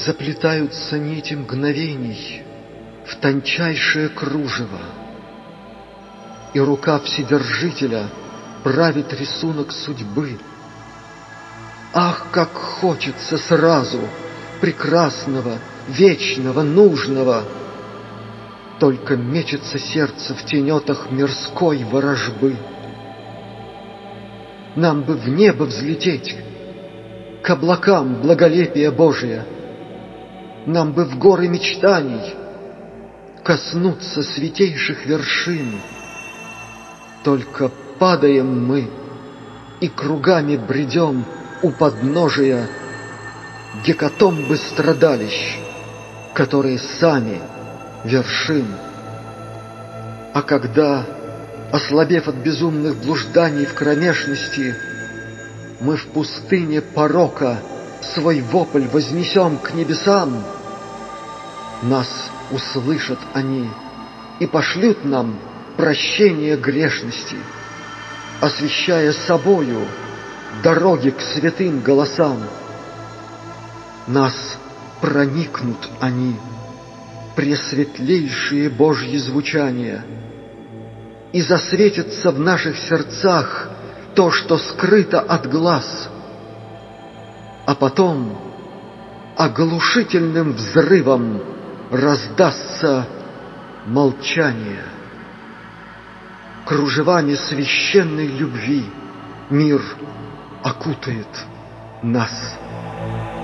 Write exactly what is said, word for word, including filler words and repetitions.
заплетаются нити мгновений в тончайшее кружево, и рука Вседержителя правит рисунок судьбы. Ах, как хочется сразу прекрасного, вечного, нужного! Только мечется сердце в тенетах мирской ворожбы. Нам бы в небо взлететь, к облакам благолепия Божия. Нам бы в горы мечтаний коснуться святейших вершин. Только падаем мы и кругами бредем у подножия гекатомбы страдалищ, которые сами вершин. А когда, ослабев от безумных блужданий в кромешности, мы в пустыне порока свой вопль вознесем к небесам, нас услышат они и пошлют нам прощение грешности, освещая собою дороги к святым голосам. Нас проникнут они, пресветлейшие Божьи звучания, и засветится в наших сердцах то, что скрыто от глаз, а потом оглушительным взрывом раздастся молчание. Кружевами священной любви мир окутает нас.